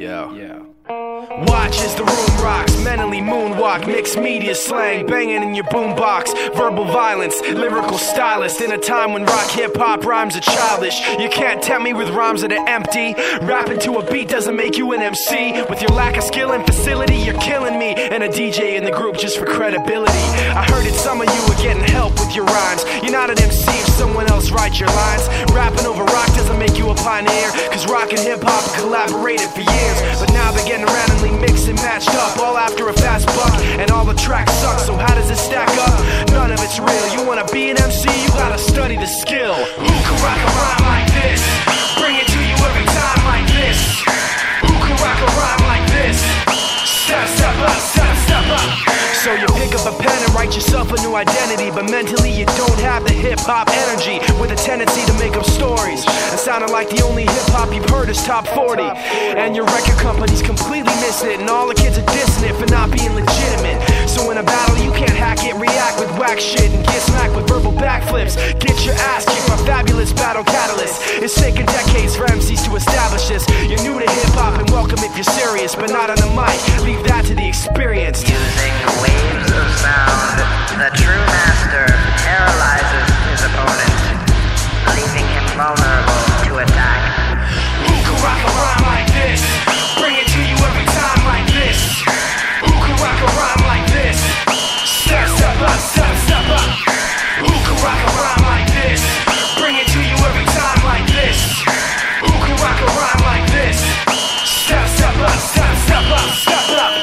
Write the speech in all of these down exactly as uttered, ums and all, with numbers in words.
Yeah. Yeah. Watch as the room rocks, mentally moonwalk, mixed media slang, banging in your boombox, verbal violence, lyrical stylist, in a time when rock hip-hop rhymes are childish. You can't tempt me with rhymes that are empty. Rapping to a beat doesn't make you an M C. With your lack of skill and facility, you're killing me. And a D J in the group just for credibility. I heard that some of you are getting help with your rhymes. You're not an M C if someone else writes your lines. Rapping over rock doesn't make you a pioneer, cause rock and hip-hop collaborated for years. But now they're getting randomly mixed and matched up, all after a fast buck, and all the tracks suck. So how does it stack up? None of it's real. You wanna be an M C, you gotta study the skill. Who can rock a rhyme like this? Bring it to you every time like this. Who can rock a rhyme like this? Step, step up, step, step up. So you pick up a pen and write yourself a new identity, but mentally you don't have the hip-hop energy, with a tendency to make up stories. It sounded like the only hip-hop you've heard is top forty, and your record company's completely missing it, and all the kids are dissing it for not being legitimate. So in a battle you can't hack it, react with whack shit, and get smacked with verbal backflips. Get your ass kicked by fabulous battle catalyst. It's taken decades for M Cs to establish this. You're new to hip-hop and welcome if you're serious, but not on the mic. Leave that to the experienced. Using waves of sound, the true master paralyzes his opponent, leaving him vulnerable to attack. Who can rock a rhyme like this? Bring it to you every time like this. Who can rock a rhyme like this? Step, step up, step, step up. Who can rock a rhyme like this? Bring it to you every time like this. Who can rock a rhyme like this? Step, step up, step, step up, step up.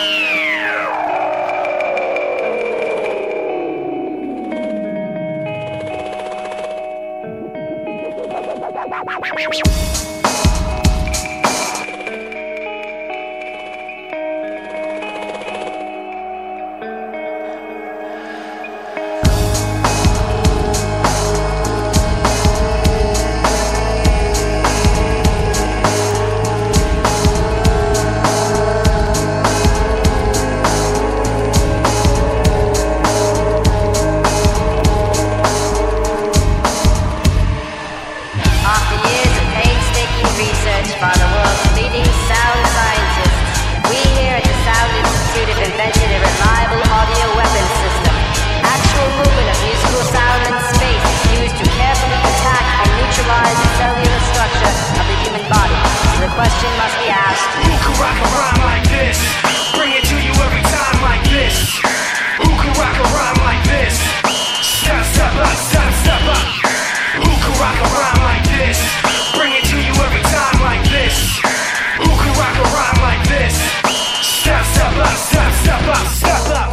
Question must be asked. Who can rock a rhyme like this? Bring it to you every time like this. Who can rock a rhyme like this? Step, step up, step, step up. Who can rock a rhyme like this? Bring it to you every time like this. Who can rock a rhyme like this? Step, step up, step, step up, step up.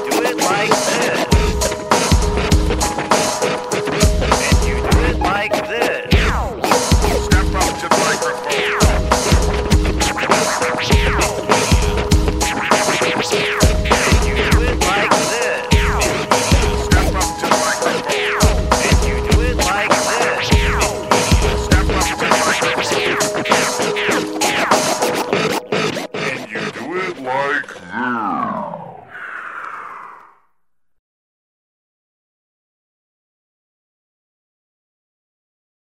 Like this.